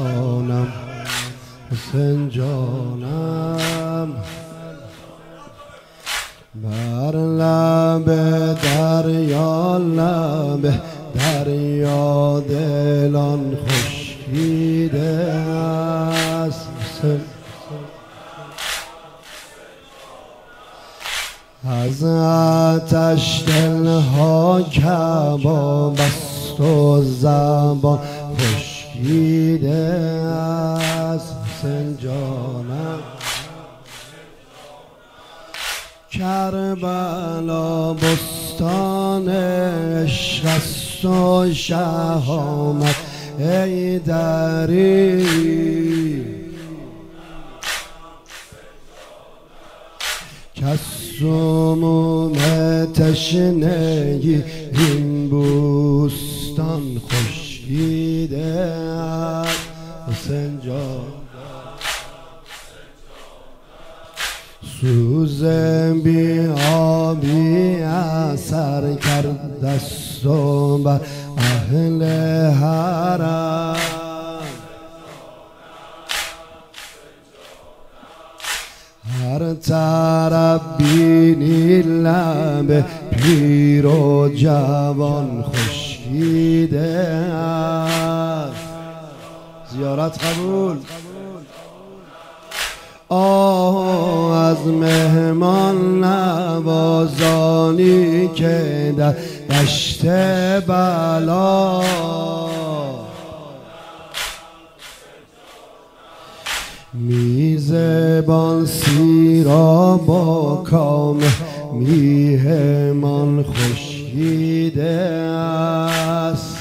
جانم حسین جانم بر لب دریا لب دریا دلان خشکیده است از آتش دلها کباب است و زبان خشکیده است حسین جانم کربلا بستان عشق است و شهامت ای دری کس سموم تشنگی این بوستان خشکیده است حسین جان سوز بی آبی اثر کرده است و بر اهل حرم هر طرف بینی لب پیر و جوان خشکیده است زیارت قبول آه از مهمان نوازانی که در دشت بلا میزبان سیرا با کام میهمان خشکیده است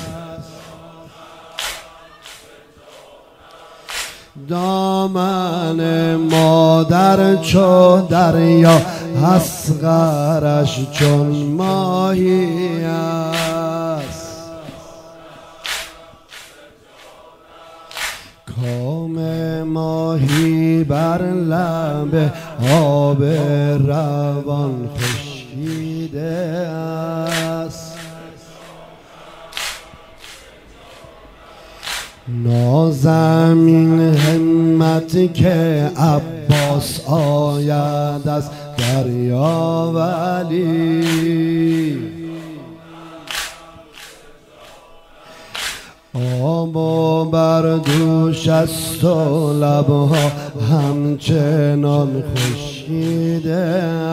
دامن مادر چو دریا اصغرش چون ماهی است کام ماهی بر لب آب روان خشکیده است نازمین همت که عباس آید از دریا ولی آب و بر دوش است و لبها همچنان خشکیده